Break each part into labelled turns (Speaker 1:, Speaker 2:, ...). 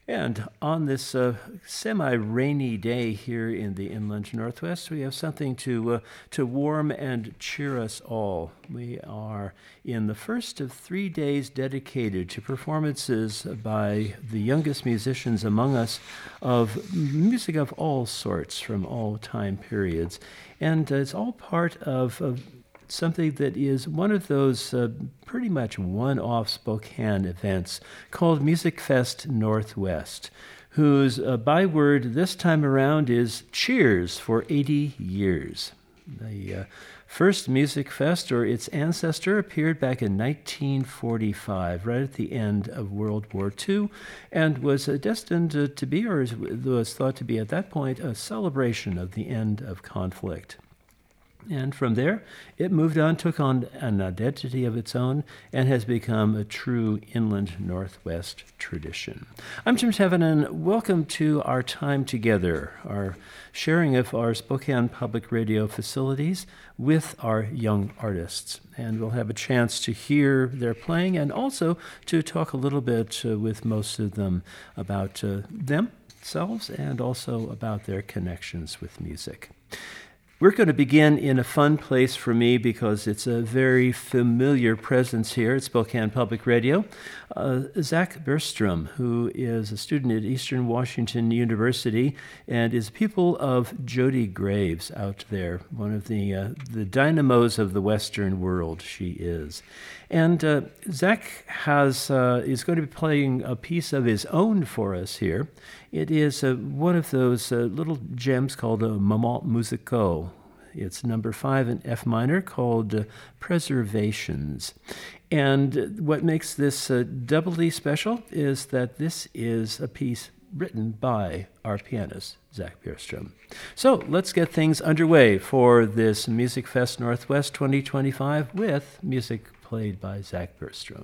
Speaker 1: And on this semi-rainy day here in the inland Northwest, we have something to warm and cheer us all. We are in the first of 3 days dedicated to performances by the youngest musicians among us of music of all sorts from all time periods. And it's all part of something that is one of those pretty much one-off Spokane events called Music Fest Northwest, whose byword this time around is Cheers for 80 years. The first Music Fest, or its ancestor, appeared back in 1945, right at the end of World War II, and was destined to be, or was thought to be at that point, a celebration of the end of conflict. And from there, it moved on, took on an identity of its own, and has become a true inland Northwest tradition. I'm Jim Tevin, and welcome to our time together, our sharing of our Spokane Public Radio facilities with our young artists. And we'll have a chance to hear their playing and also to talk a little bit with most of them about themselves and also about their connections with music. We're going to begin in a fun place for me because it's a very familiar presence here at Spokane Public Radio. Zach Berstrom, who is a student at Eastern Washington University and is a pupil of Jody Graves out there, one of the dynamos of the Western world she is. And Zach is going to be playing a piece of his own for us here. It is one of those little gems called a Moment Musical. It's number 5 in F minor called Preservations. And what makes this doubly special is that this is a piece written by our pianist, Zach Berstrom. So let's get things underway for this Music Fest Northwest 2025 with music played by Zach Berstrom.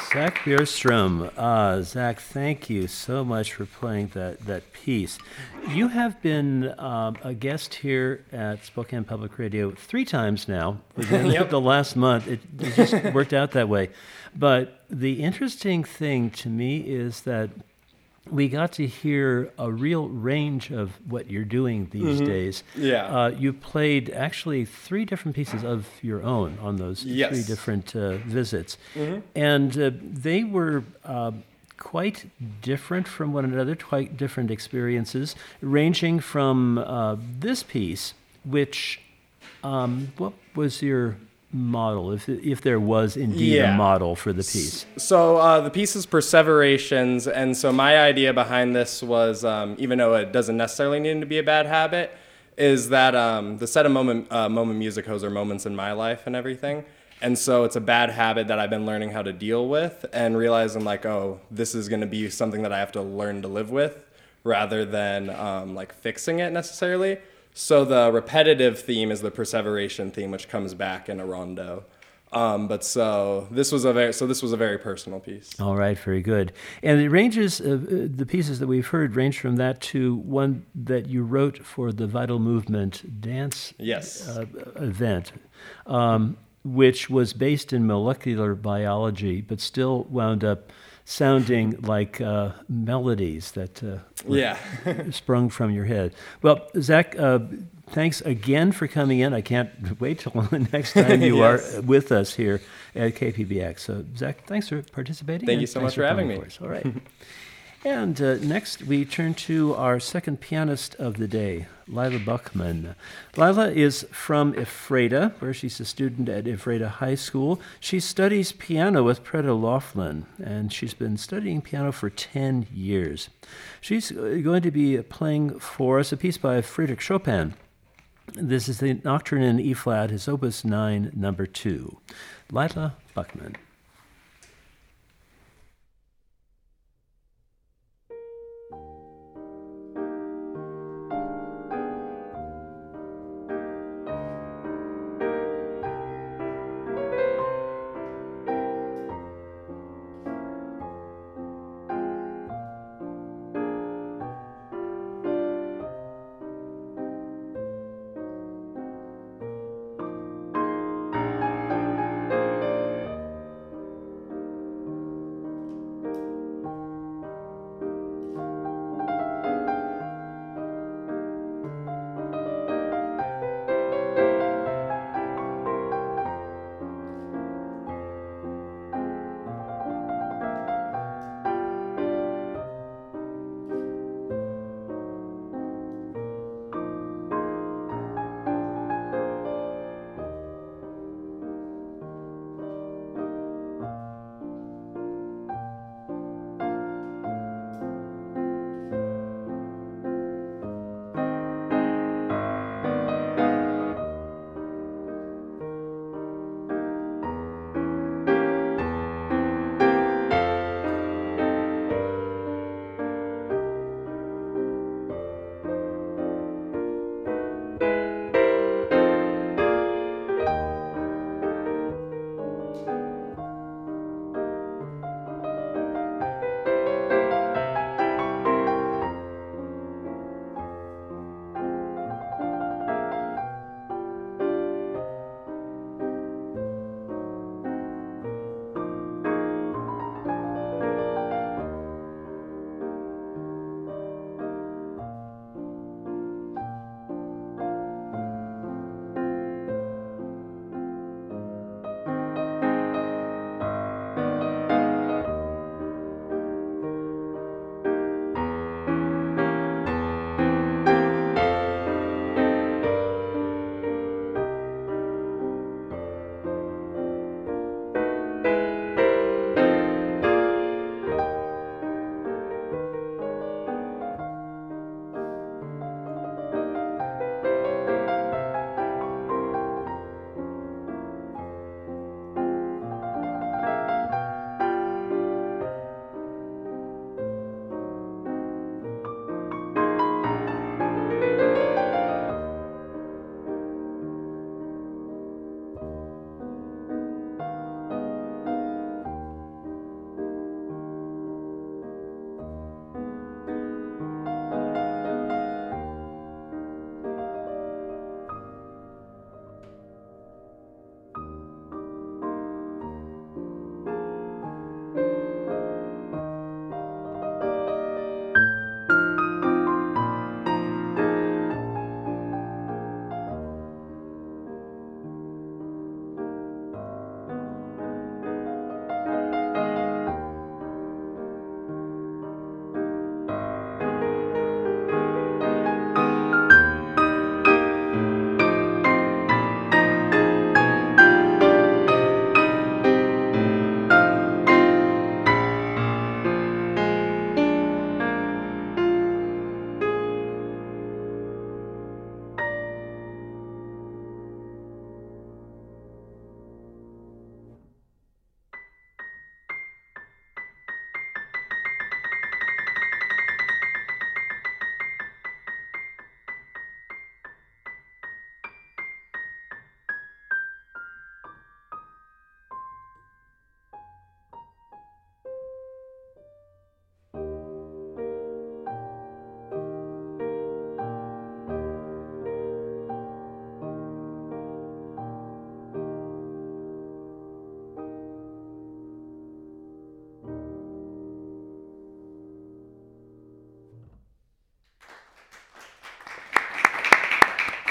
Speaker 1: Zach Bierstrom. Zach, thank you so much for playing that piece. You have been a guest here at Spokane Public Radio 3 times now within the last month. It just worked out that way. But the interesting thing to me is that we got to hear a real range of what you're doing these days.
Speaker 2: Yeah.
Speaker 1: You played actually 3 different pieces of your own on those 3 different visits. And they were quite different from one another, quite different experiences, ranging from this piece, which, what was your model, if there was indeed a model for the piece?
Speaker 2: So the piece is Perseverations, and so my idea behind this was, even though it doesn't necessarily need to be a bad habit, is that the set of moment musicos are moments in my life and everything. And so it's a bad habit that I've been learning how to deal with and realizing like, oh, this is going to be something that I have to learn to live with rather than like fixing it necessarily. So the repetitive theme is the perseveration theme, which comes back in a rondo. But this was a very personal piece.
Speaker 1: All right, very good. And it ranges, the pieces that we've heard range from that to one that you wrote for the Vital Movement dance event, which was based in molecular biology, but still wound up sounding like melodies that sprung from your head. Well, Zach, thanks again for coming in. I can't wait till the next time you are with us here at KPBX. So, Zach, thanks for participating.
Speaker 2: Thank you so much for having me.
Speaker 1: All right. And next, we turn to our second pianist of the day, Lila Buckman. Lila is from Ephrata, where she's a student at Ephrata High School. She studies piano with Preta Laughlin, and she's been studying piano for 10 years. She's going to be playing for us a piece by Friedrich Chopin. This is the Nocturne in E-flat, his Opus 9, number 2. Lila Buckman.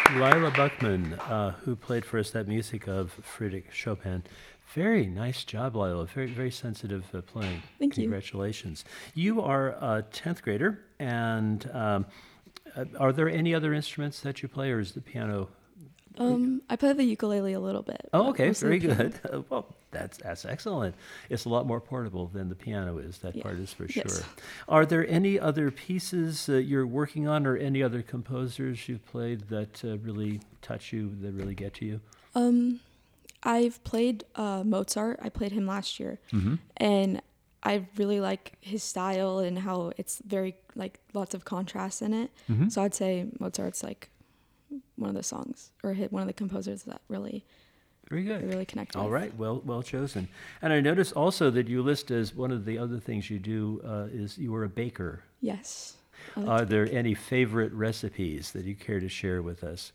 Speaker 1: Lila Buckman, who played for us that music of Friedrich Chopin. Very nice job, Lila. Very, very sensitive playing.
Speaker 3: Thank you.
Speaker 1: Congratulations. You are a 10th grader, and are there any other instruments that you play, or is the piano?
Speaker 3: I play the ukulele a little bit.
Speaker 1: Oh,
Speaker 3: but
Speaker 1: okay,
Speaker 3: mostly
Speaker 1: very
Speaker 3: piano.
Speaker 1: good. Well, that's excellent. It's a lot more portable than the piano is. That
Speaker 3: Yeah.
Speaker 1: part is for
Speaker 3: Yes.
Speaker 1: sure. Are there any other pieces you're working on, or any other composers you've played that really touch you, that really get to you?
Speaker 3: I've played Mozart. I played him last year, and I really like his style and how it's very like lots of contrast in it. So I'd say Mozart's like one of the songs or one of the composers that really
Speaker 1: Very good.
Speaker 3: I really connect
Speaker 1: All
Speaker 3: with.
Speaker 1: right, well chosen. And I noticed also that you list as one of the other things you do is you are a baker.
Speaker 3: Yes. I like
Speaker 1: Are there any favorite recipes that you care to share with us?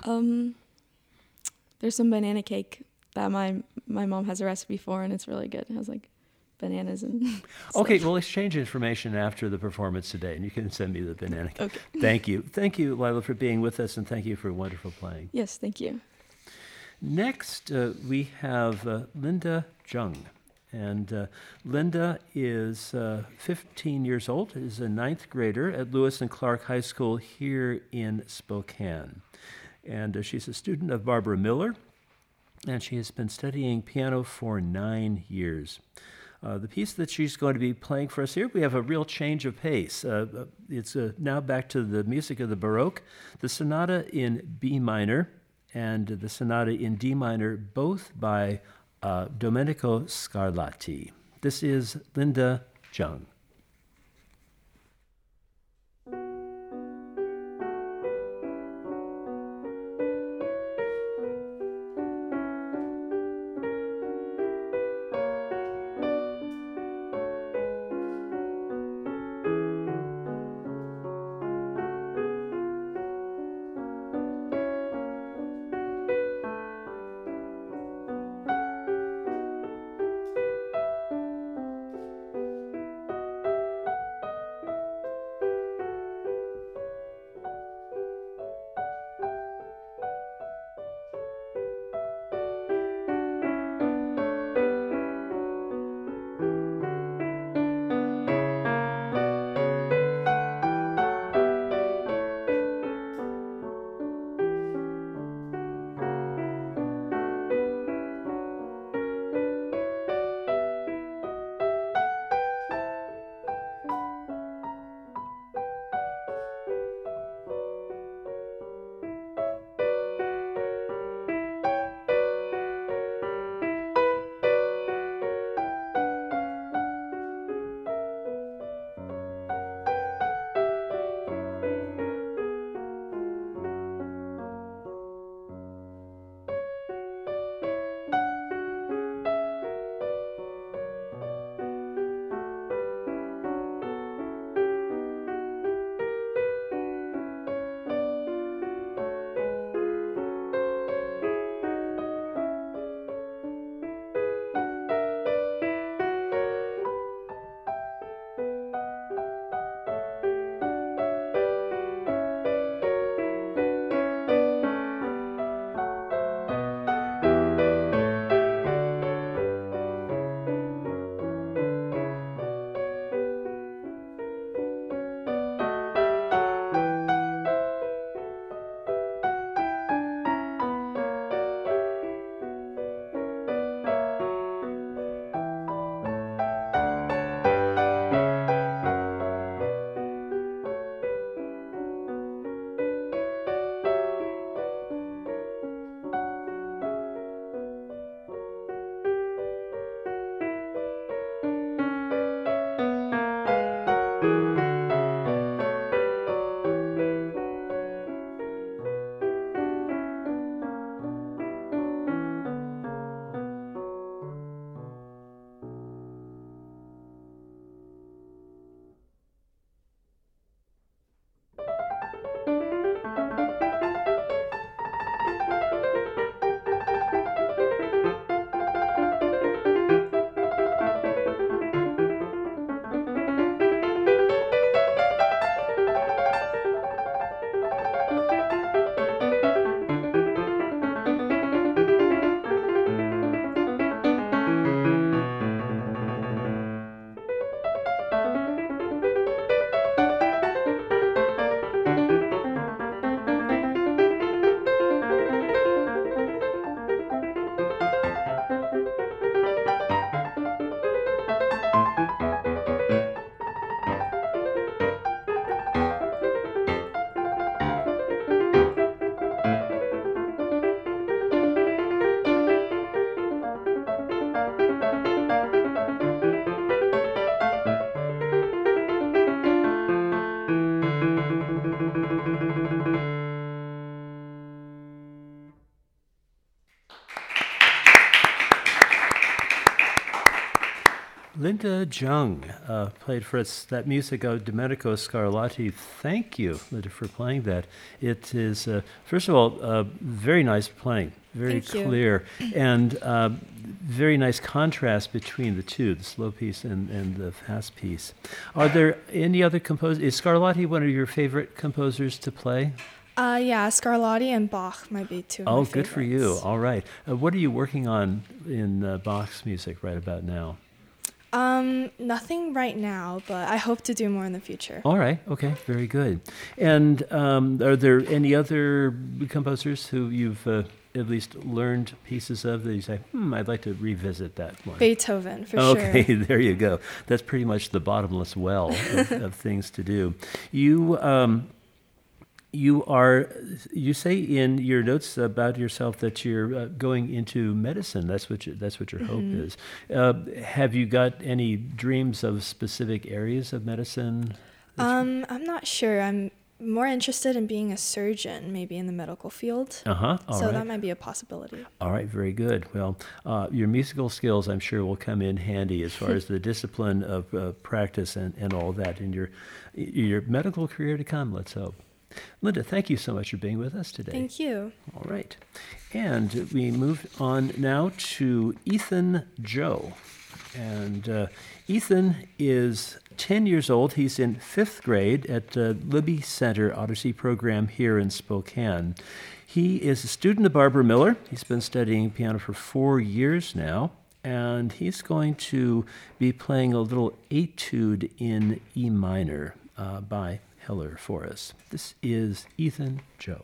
Speaker 3: There's some banana cake that my mom has a recipe for, and it's really good. It has like bananas and
Speaker 1: Okay,
Speaker 3: stuff.
Speaker 1: we'll exchange information after the performance today, and you can send me the banana cake.
Speaker 3: Okay.
Speaker 1: Thank you. Thank you, Lila, for being with us, and thank you for wonderful playing.
Speaker 3: Yes, thank you.
Speaker 1: Next, we have Linda Jung. And Linda is 15 years old, is a ninth grader at Lewis and Clark High School here in Spokane. And she's a student of Barbara Miller, and she has been studying piano for 9 years. The piece that she's going to be playing for us here, we have a real change of pace. It's now back to the music of the Baroque, the sonata in B minor and the sonata in D minor, both by Domenico Scarlatti. This is Linda Jung. Linda Jung played for us that music of Domenico Scarlatti. Thank you, Linda, for playing that. It is, first of all, very nice playing, very
Speaker 3: Thank you.
Speaker 1: clear, and very nice contrast between the two, the slow piece and the fast piece. Are there any other composers? Is Scarlatti one of your favorite composers to play?
Speaker 4: Yeah, Scarlatti and Bach might be two of my
Speaker 1: Oh,
Speaker 4: favorites.
Speaker 1: good for you. All right. What are you working on in Bach's music right about now?
Speaker 4: Nothing right now, but I hope to do more in the future.
Speaker 1: All right. Okay. Very good. And are there any other composers who you've at least learned pieces of that you say, I'd like to revisit that one?
Speaker 4: Beethoven, for
Speaker 1: Okay,
Speaker 4: sure.
Speaker 1: there you go. That's pretty much the bottomless well of things to do. You say in your notes about yourself that you're going into medicine. That's what your hope is. Have you got any dreams of specific areas of medicine?
Speaker 4: I'm not sure. I'm more interested in being a surgeon, maybe in the medical field.
Speaker 1: All
Speaker 4: So
Speaker 1: right.
Speaker 4: that might be a possibility.
Speaker 1: All right, very good. Well, your musical skills, I'm sure, will come in handy as far as the discipline of practice and all that in your medical career to come, let's hope. Linda, thank you so much for being with us today.
Speaker 4: Thank you.
Speaker 1: All right. And we move on now to Ethan Joe. And Ethan is 10 years old. He's in 5th grade at Libby Center Odyssey program here in Spokane. He is a student of Barbara Miller. He's been studying piano for 4 years now. And he's going to be playing a little etude in E minor by Heller for us. This is Ethan Joe.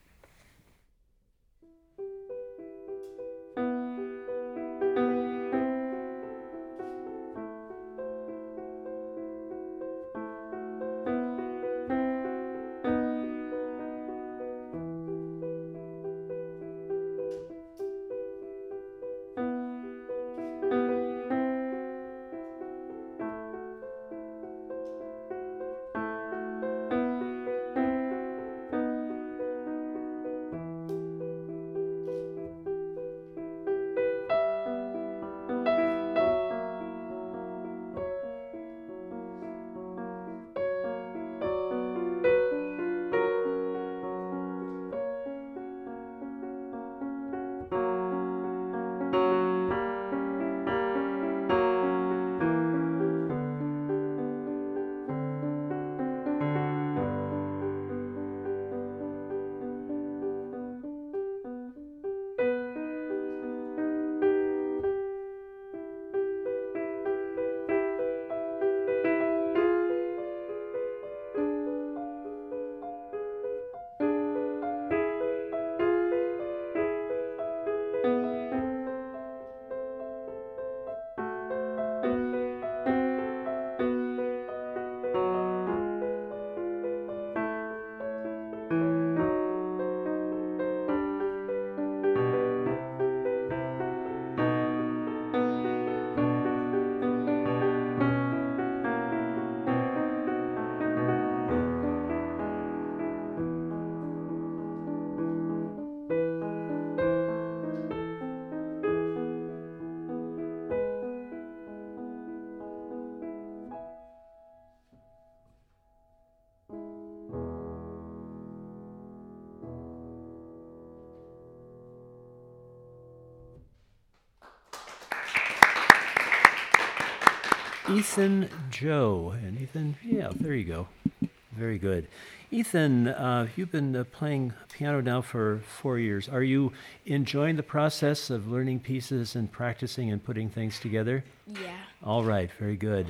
Speaker 1: Ethan Joe. And Ethan, yeah, there you go. Very good. Ethan, you've been playing piano now for 4 years. Are you enjoying the process of learning pieces and practicing and putting things together?
Speaker 5: Yeah.
Speaker 1: All right, very good.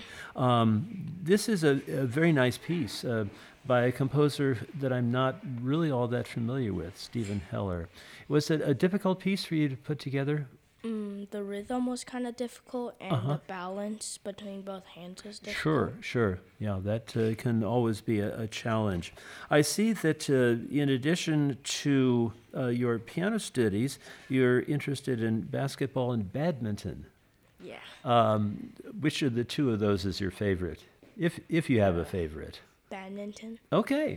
Speaker 1: This is a very nice piece by a composer that I'm not really all that familiar with, Stephen Heller. Was it a difficult piece for you to put together?
Speaker 5: The rhythm was kind of difficult, and the balance between both hands was difficult.
Speaker 1: Sure. Yeah, that can always be a challenge. I see that in addition to your piano studies, you're interested in basketball and badminton.
Speaker 5: Yeah.
Speaker 1: Which of the two of those is your favorite, if you have a favorite?
Speaker 5: Badminton.
Speaker 1: Okay.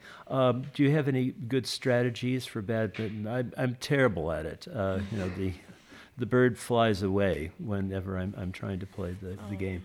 Speaker 1: Do you have any good strategies for badminton? I'm terrible at it. the bird flies away whenever I'm trying to play the game?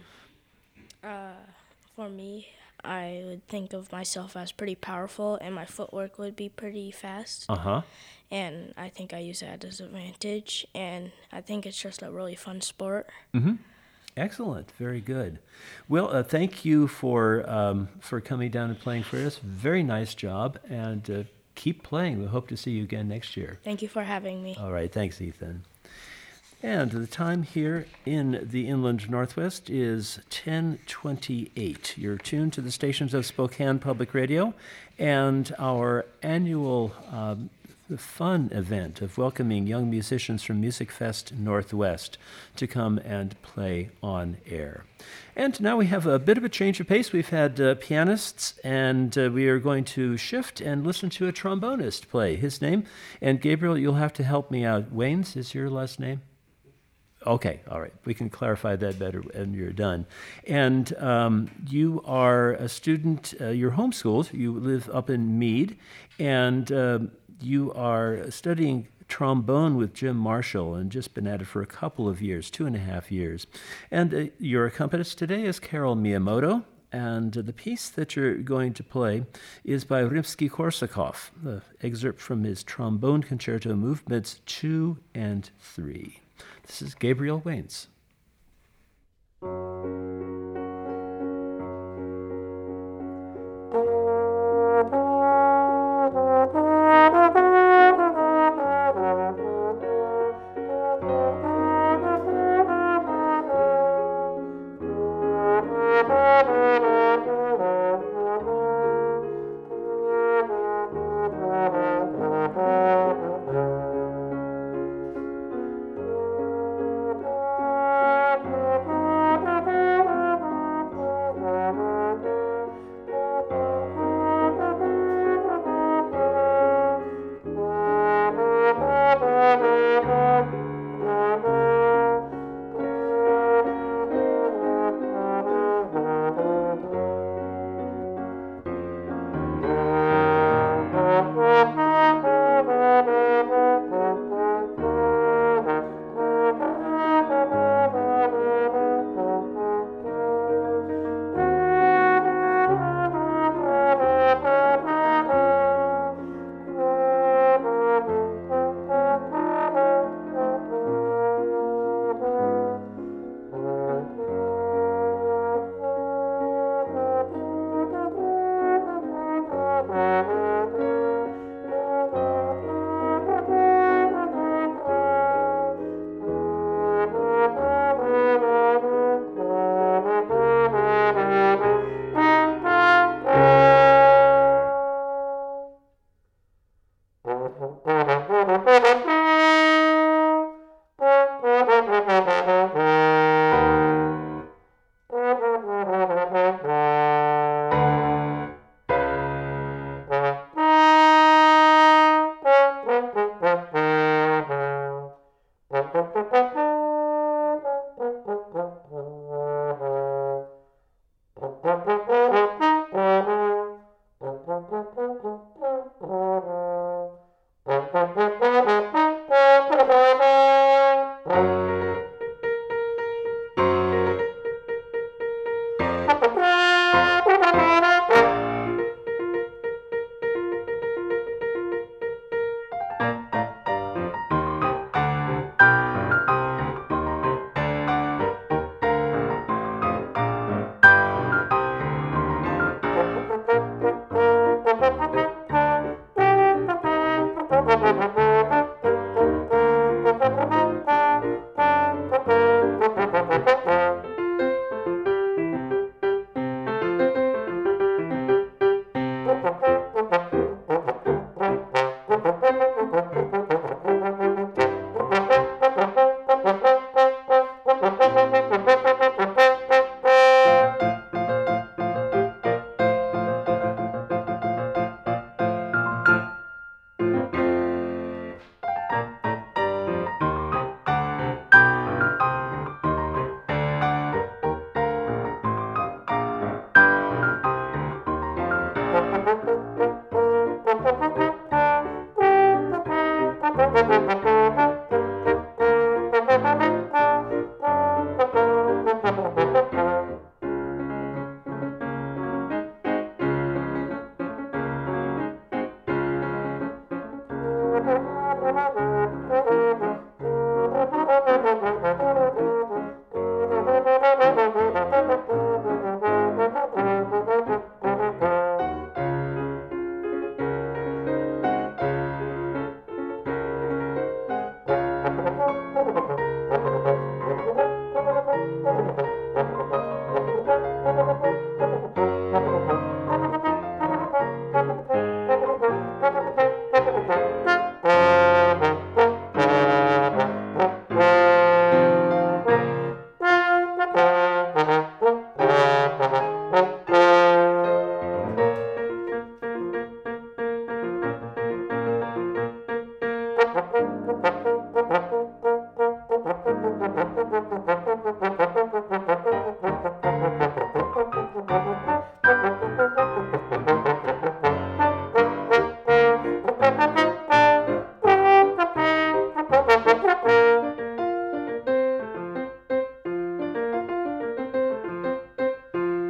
Speaker 5: For me, I would think of myself as pretty powerful, and my footwork would be pretty fast.
Speaker 1: Uh-huh.
Speaker 5: And I think I use that as an advantage, and I think it's just a really fun sport.
Speaker 1: Mm-hmm. Excellent. Very good. Well, thank you for coming down and playing for us. Very nice job, and keep playing. We hope to see you again next year.
Speaker 5: Thank you for having me.
Speaker 1: All right. Thanks, Ethan. And the time here in the Inland Northwest is 10:28. You're tuned to the stations of Spokane Public Radio and our annual fun event of welcoming young musicians from Music Fest Northwest to come and play on air. And now we have a bit of a change of pace. We've had pianists, and we are going to shift and listen to a trombonist play. His name, and Gabriel, you'll have to help me out. Waynes is your last name? Okay, all right. We can clarify that better when you're done. And you are a student, you're homeschooled, you live up in Meade, and you are studying trombone with Jim Marshall and just been at it for a couple of years, 2.5 years. And your accompanist today is Carol Miyamoto, and the piece that you're going to play is by Rimsky-Korsakov, the excerpt from his Trombone Concerto Movements 2 and 3. This is Gabriel Waynes.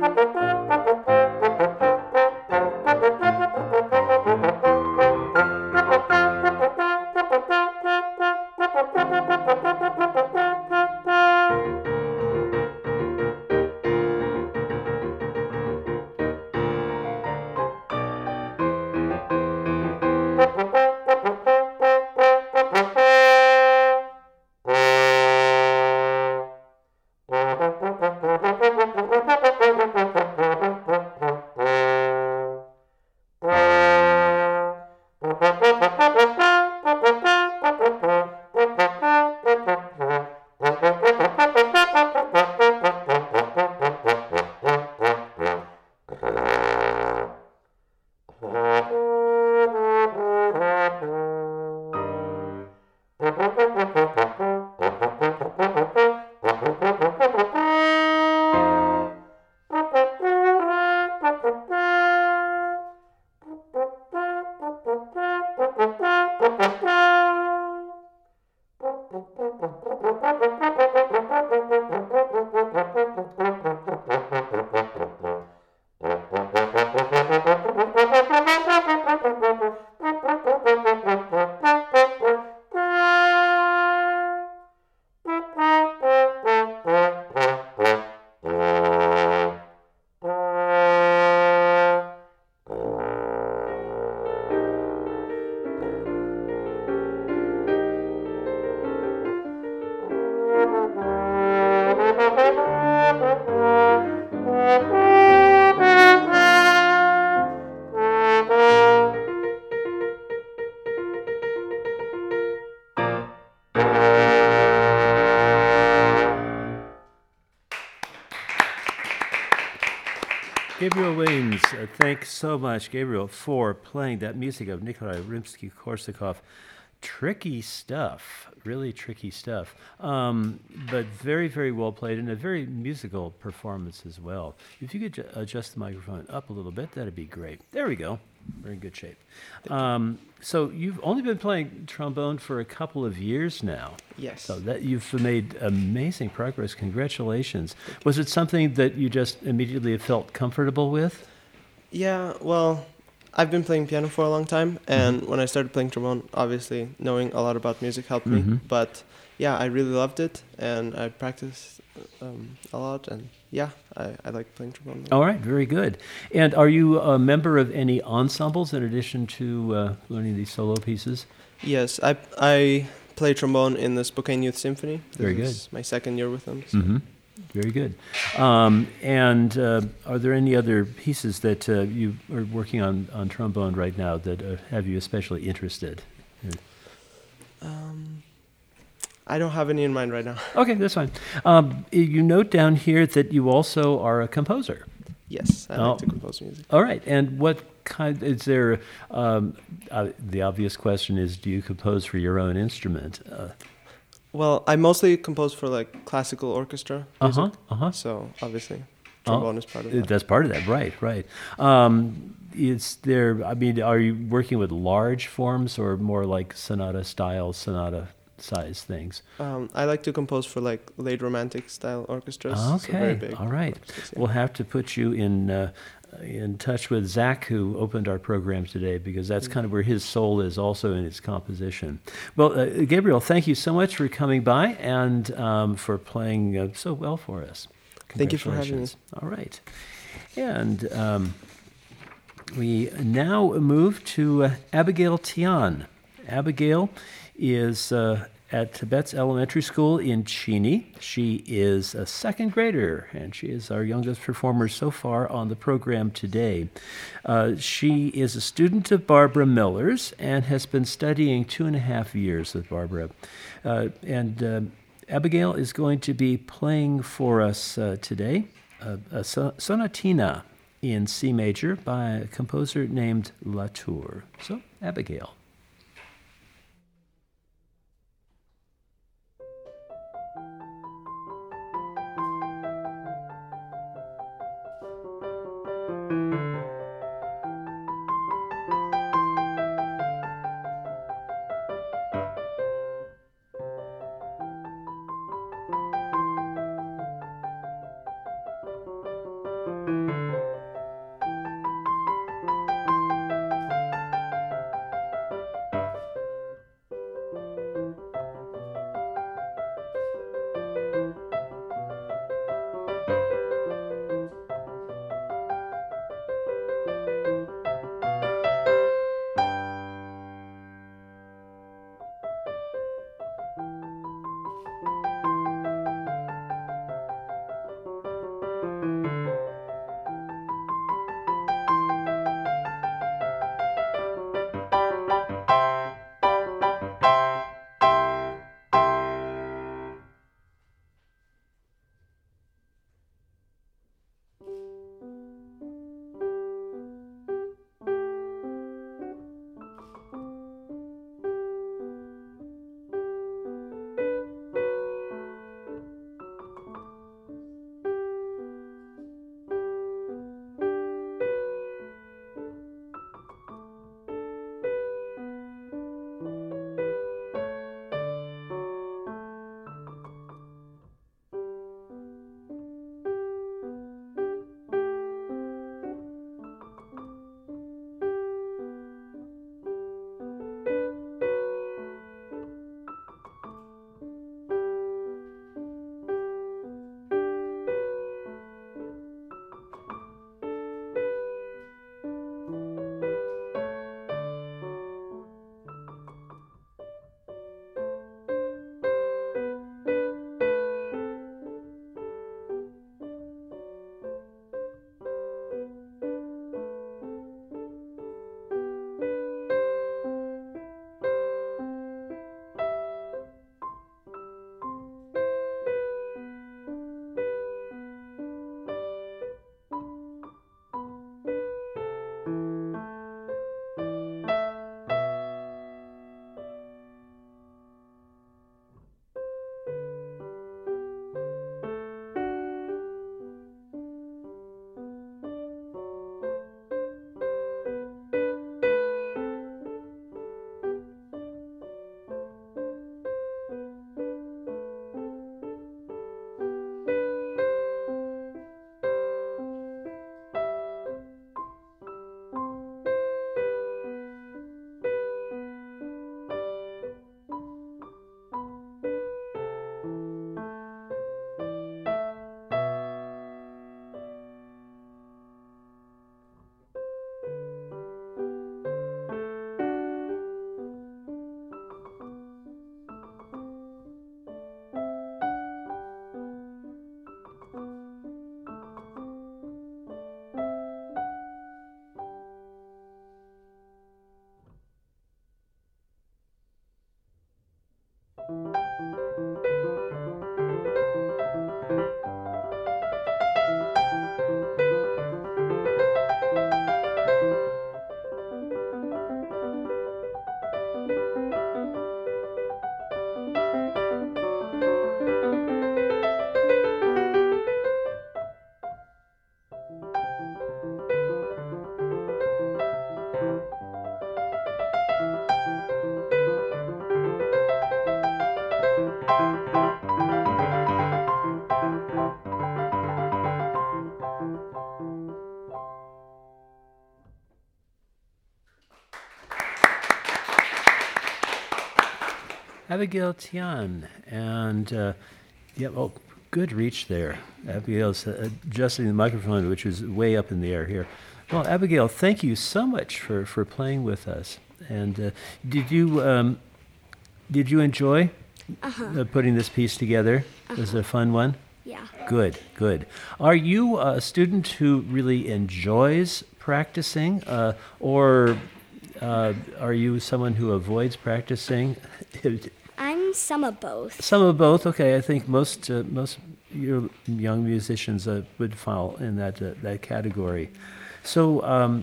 Speaker 1: Gabriel Williams, thanks so much, Gabriel, for playing that music of Nikolai Rimsky-Korsakov. Tricky stuff, really tricky stuff, but very, very well played and a very musical performance as well. If you could adjust the microphone up a little bit, that'd be great. There we go. We're in good shape. So you've only been playing trombone for a couple of years now.
Speaker 6: Yes.
Speaker 1: So that you've made amazing progress. Congratulations. Was it something that you just immediately felt comfortable with?
Speaker 6: Yeah, well, I've been playing piano for a long time, and when I started playing trombone, obviously knowing a lot about music helped me. But yeah, I really loved it, and I practiced a lot, and yeah, I like playing trombone.
Speaker 1: All right, very good. And are you a member of any ensembles in addition to learning these solo pieces?
Speaker 6: Yes, I play trombone in the Spokane Youth Symphony.
Speaker 1: Very good.
Speaker 6: This is my second year with them. So.
Speaker 1: Very good. And are there any other pieces that you are working on trombone right now that have you especially interested?
Speaker 6: I don't have any in mind right now.
Speaker 1: Okay, that's fine. You note down here that you also are a composer.
Speaker 6: Yes, I like to compose music.
Speaker 1: All right. And what kind, is there, the obvious question is, do you compose for your own instrument?
Speaker 6: Well, I mostly compose for like classical orchestra music. So obviously, trombone is part of that.
Speaker 1: That's part of that, right. Is there, I mean, are you working with large forms or more like sonata size things?
Speaker 6: I like to compose for like late romantic style orchestras.
Speaker 1: Okay,
Speaker 6: so very big
Speaker 1: all right.
Speaker 6: orchestras, yeah.
Speaker 1: We'll have to put you in touch with Zach, who opened our program today, because that's kind of where his soul is also in its composition. Well, Gabriel, thank you so much for coming by and for playing so well for us.
Speaker 6: Thank you for having me.
Speaker 1: All right. And we now move to Abigail Tian. Abigail is at Tibet's Elementary School in Cheney. She is a second grader, and she is our youngest performer so far on the program today. She is a student of Barbara Miller's and has been studying 2.5 years with Barbara. Abigail is going to be playing for us today a sonatina in C major by a composer named Latour. So, Abigail. Abigail Tian, and good reach there. Abigail's adjusting the microphone, which is way up in the air here. Well, Abigail, thank you so much for playing with us. And did you enjoy putting this piece together? Was it a fun one?
Speaker 5: Yeah.
Speaker 1: Good. Are you a student who really enjoys practicing, or are you someone who avoids practicing?
Speaker 5: I'm some of both.
Speaker 1: Some of both. Okay, I think most your young musicians would fall in that category. So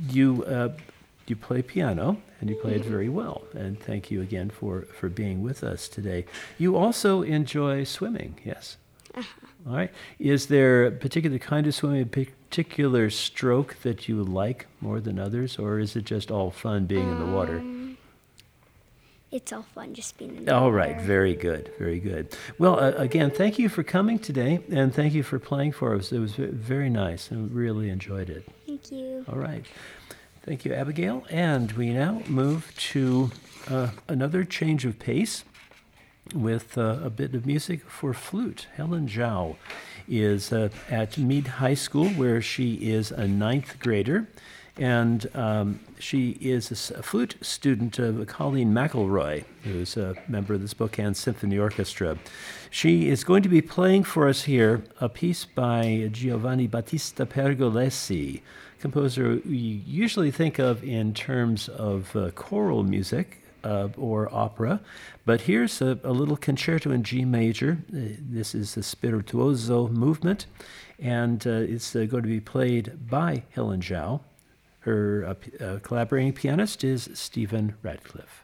Speaker 1: you play piano, and you play it very well. And thank you again for being with us today. You also enjoy swimming, yes? All right. Is there a particular kind of swimming, a particular stroke that you like more than others, or is it just all fun being in the water?
Speaker 7: it's all fun just being in the
Speaker 1: All
Speaker 7: water.
Speaker 1: right, very good, very good. Well, again, thank you for coming today, and thank you for playing for us. It was very nice, and really enjoyed it.
Speaker 7: Thank you.
Speaker 1: All right. Thank you, Abigail. And we now move to another change of pace with a bit of music for flute. Helen Zhao is at Mead High School, where she is a 9th grader. And she is a flute student of Colleen McElroy, who's a member of the Spokane Symphony Orchestra. She is going to be playing for us here a piece by Giovanni Battista Pergolesi, composer we usually think of in terms of choral music or opera. But here's a little concerto in G major. This is the Spirituoso movement, and it's going to be played by Helen Zhao. Her collaborating pianist is Stephen Radcliffe.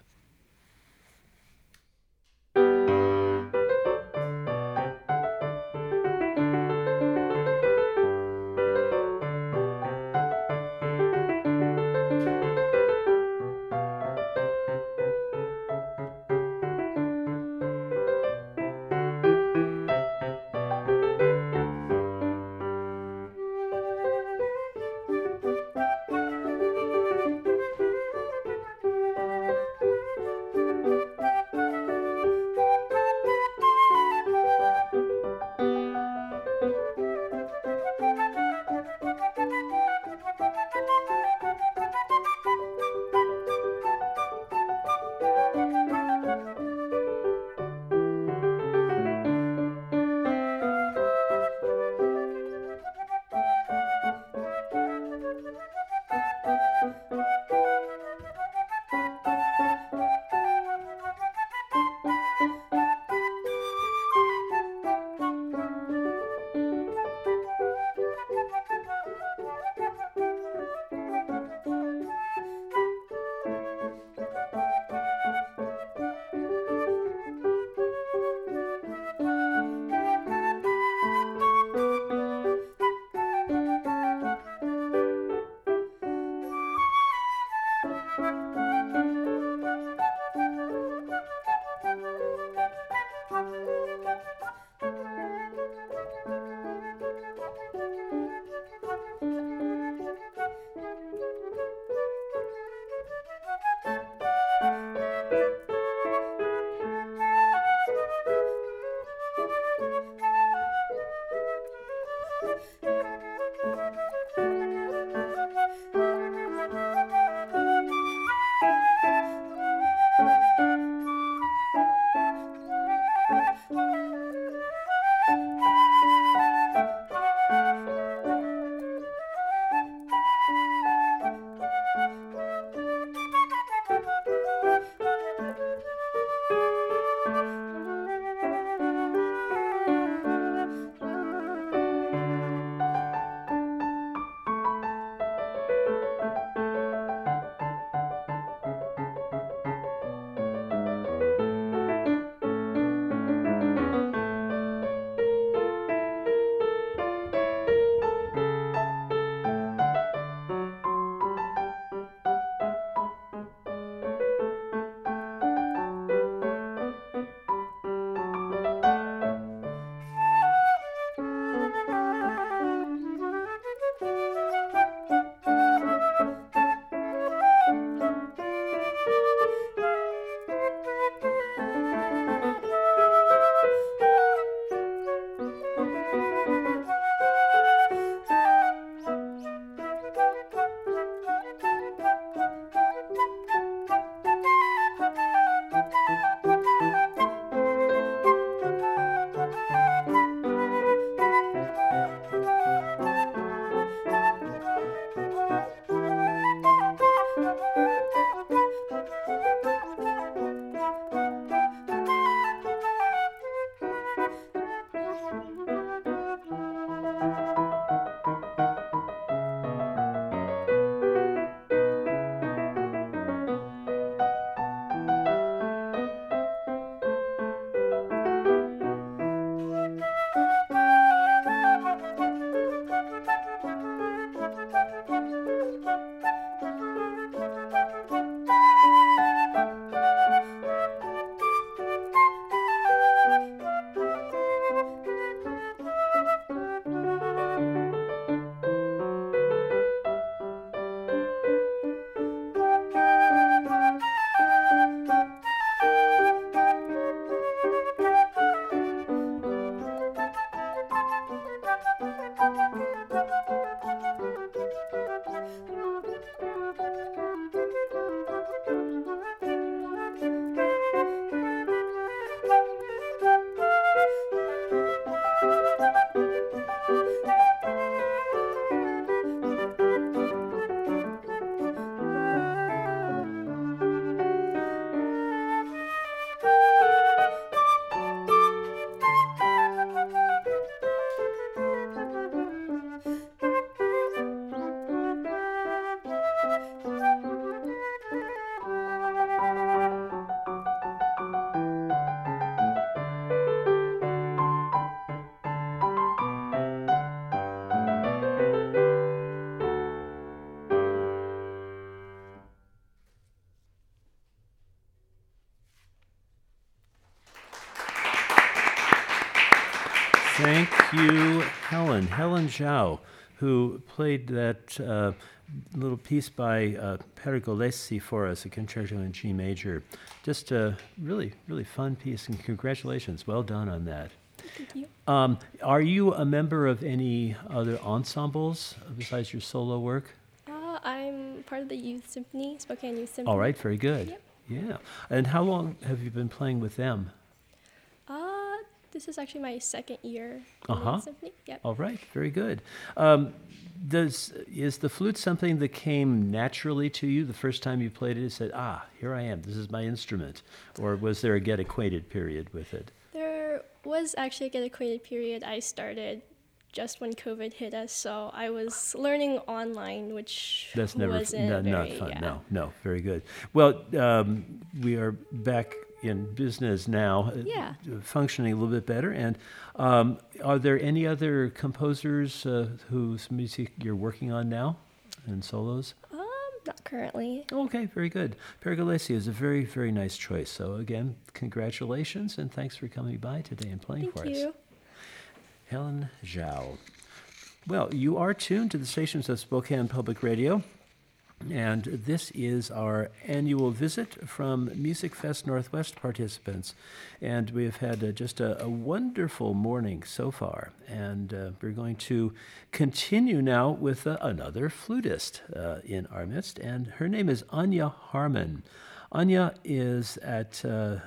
Speaker 1: Thank you, Helen. Helen Zhao, who played that little piece by Pergolesi for us, a concerto in G major. Just a really, really fun piece, and congratulations. Well done on that.
Speaker 8: Thank you.
Speaker 1: Are you a member of any other ensembles besides your solo work?
Speaker 8: I'm part of the Youth Symphony, Spokane Youth Symphony.
Speaker 1: All right, very good.
Speaker 8: Yep.
Speaker 1: Yeah. And how long have you been playing with them?
Speaker 8: This is actually my second year in
Speaker 1: Uh-huh.
Speaker 8: the symphony. Yep.
Speaker 1: All right, very good. Is the flute something that came naturally to you the first time you played it? You said, here I am, this is my instrument. Or was there a get acquainted period with it?
Speaker 8: There was actually a get acquainted period. I started just when COVID hit us, so I was learning online, which
Speaker 1: That's never
Speaker 8: wasn't
Speaker 1: not
Speaker 8: very,
Speaker 1: fun.
Speaker 8: yeah.
Speaker 1: No, very good. Well, we are back in business now,
Speaker 8: Yeah.
Speaker 1: functioning a little bit better. And are there any other composers whose music you're working on now and solos?
Speaker 8: Not currently.
Speaker 1: Okay, very good. Pergolesi is a very, very nice choice. So again, congratulations and thanks for coming by today and playing for
Speaker 8: Thank
Speaker 1: us.
Speaker 8: you.
Speaker 1: Helen Zhao. Well, you are tuned to the stations of Spokane Public Radio, and this is our annual visit from Music Fest Northwest participants. And we have had just a wonderful morning so far, and we're going to continue now with another flutist in our midst, and her name is Anya Harmon. Anya is at,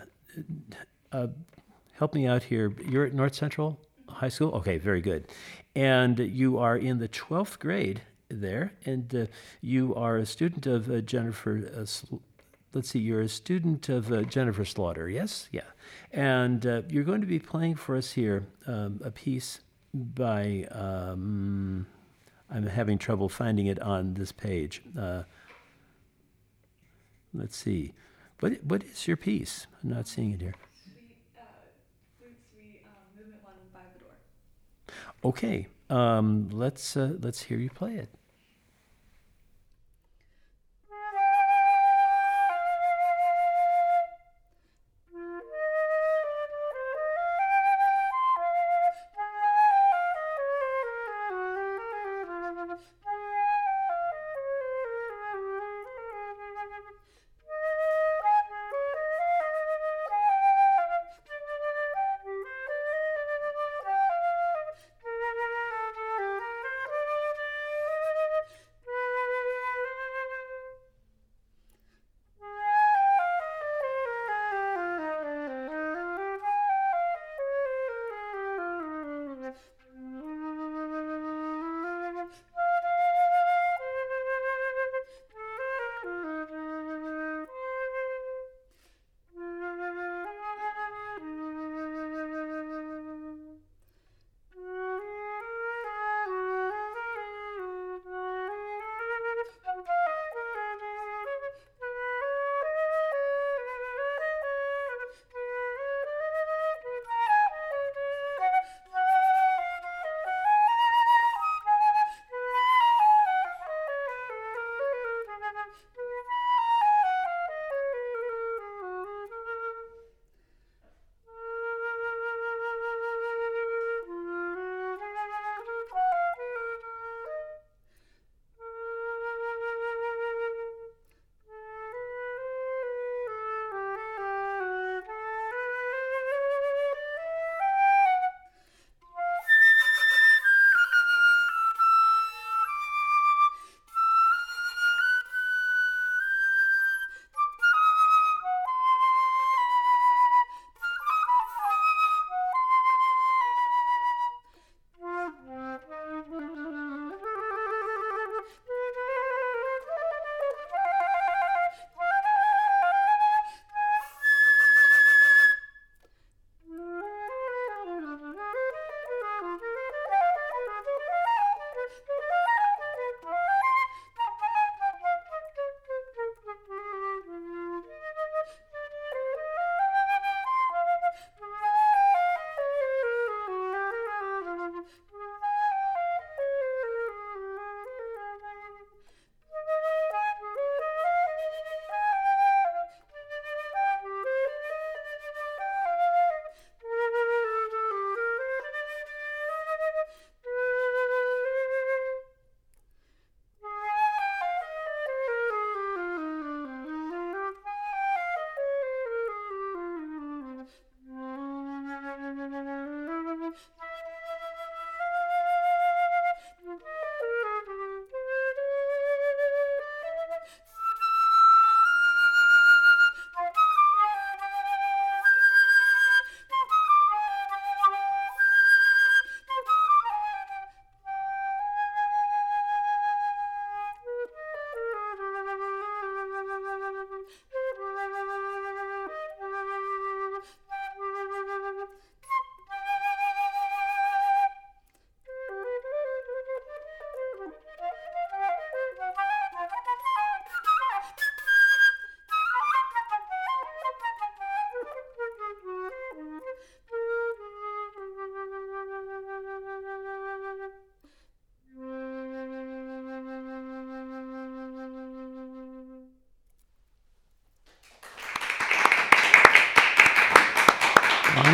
Speaker 1: help me out here, you're at North Central High School? Okay, very good. And you are in the 12th grade there, and you are a student of Jennifer, you're a student of Jennifer Slaughter, yes? Yeah. And you're going to be playing for us here a piece by, I'm having trouble finding it on this page. Let's see. What is your piece? I'm not seeing it here.
Speaker 9: Movement 1 by Vidor.
Speaker 1: Okay, let's hear you play it.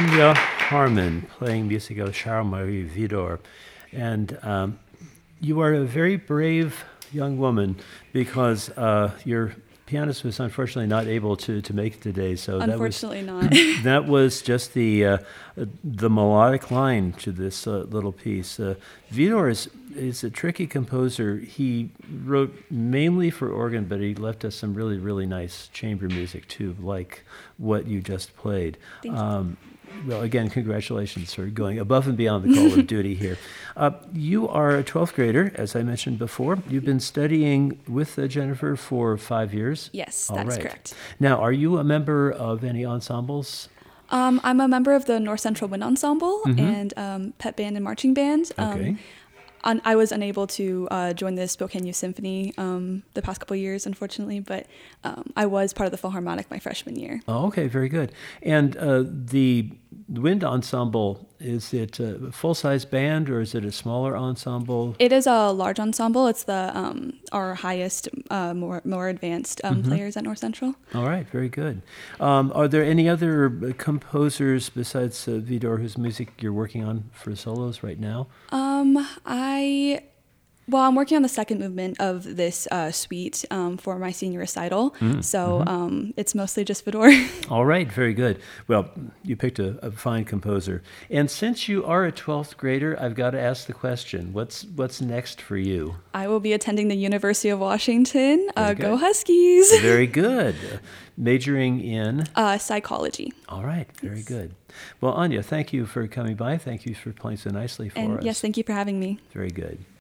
Speaker 1: Anya Harmon playing Musica Charles Marie Widor. And you are a very brave young woman because your pianist was unfortunately not able to make it today. So
Speaker 10: unfortunately not.
Speaker 1: That was just the melodic line to this little piece. Widor is a tricky composer. He wrote mainly for organ, but he left us some really, really nice chamber music too, like what you just played.
Speaker 10: Thank you.
Speaker 1: Well, again, congratulations for going above and beyond the call of duty here. You are a 12th grader, as I mentioned before. You've been studying with Jennifer for 5 years?
Speaker 10: Yes, that is correct.
Speaker 1: Now, are you a member of any ensembles?
Speaker 10: I'm a member of the North Central Wind Ensemble and pep band and marching band.
Speaker 1: Okay.
Speaker 10: I was unable to join the Spokane Youth Symphony the past couple of years, unfortunately, but I was part of the Philharmonic my freshman year.
Speaker 1: Oh, okay, very good. And the wind ensemble, is it a full-size band or is it a smaller ensemble?
Speaker 10: It is a large ensemble. It's the our highest, more advanced players at North Central.
Speaker 1: All right, very good. Are there any other composers besides Widor whose music you're working on for solos right now?
Speaker 10: I'm working on the second movement of this suite for my senior recital, so it's mostly just Widor.
Speaker 1: All right, very good. Well, you picked a fine composer. And since you are a 12th grader, I've got to ask the question, what's next for you?
Speaker 10: I will be attending the University of Washington. Go Huskies!
Speaker 1: Very good. Majoring in?
Speaker 10: Psychology.
Speaker 1: All right, very good. Well, Anya, thank you for coming by. Thank you for playing so nicely for us.
Speaker 10: And yes, thank you for having me.
Speaker 1: Very good.